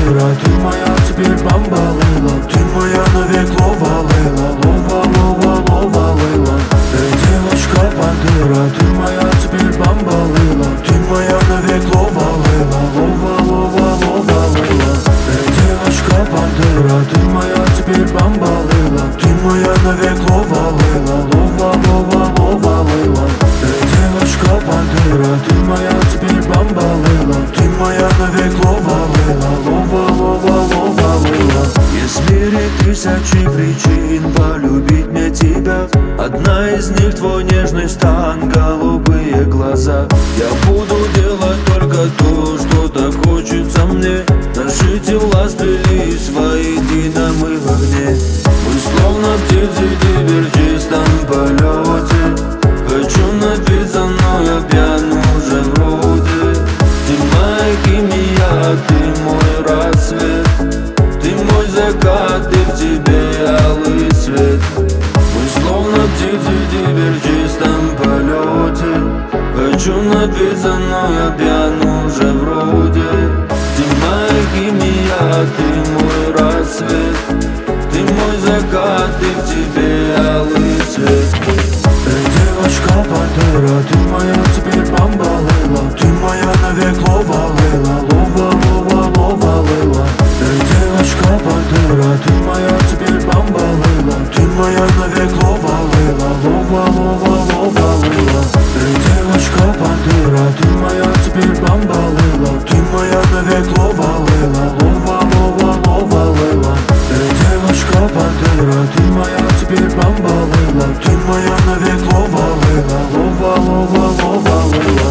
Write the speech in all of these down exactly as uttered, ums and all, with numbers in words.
бандера, ты моя теперь бамбалейла. Ты моя навек лова лейла, лова, лова, лова лейла. Эй, девочка бандера, ты моя теперь бамбалейла. Ты моя навек лова лейла, лова, лова, лова лейла. Эй, девочка бандера, ты моя теперь бамбалейла. Ты моя навек лова лейла, лова, лова, лова лейла. Эй, девочка бандера, ты моя теперь бамбалейла. Ты моя навек лова лейла, лова, лова, лова лейла. Есть в мире тысячи причин полюбить мне тебя. Одна из них твой нежный стан, голубые глаза. Я буду делать только то, что так хочется мне. Наши тела сплелись воедино, мы в огне. Мы словно птицы теперь в чистом полете. Хочу напиться, но я пьян уже вроде. Ты моя химия, ты мой рассвет. Ты мой закат, и в тебе алый свет. Мы словно птицы теперь в чистом полете. Хочу напиться, но я пьян уже вроде. Ты моя химия, ты мой рассвет. Ты мой закат, и в тебе алый свет. Эй, девочка бандера, ты моя теперь бамбалейла. Ты моя навек лова лейла, лова, лова, лова лейла. Эй, девочка бандера, ты моя теперь бамбалейла. Ты моя навек лова лейла, лова, лова, лова лейла. Эй, девочка бандера, ты моя теперь бамбалейла. Ты моя навек лова лейла, лова, лова, лова лейла. Эй, девочка бандера, ты моя теперь бамбалейла. Ты моя навек лова лейла, лова, лова, лова лейла.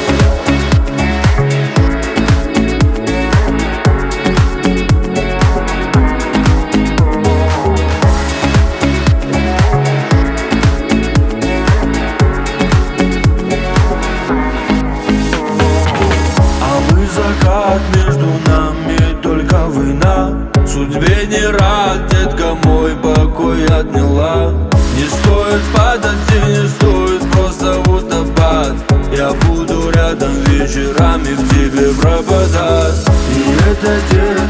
Закат, между нами только война. Судьбе не рад, детка, мой покой отняла. Не стоит падать и не стоит просто водопад. Я буду рядом вечерами в тебе пропадать. И это дело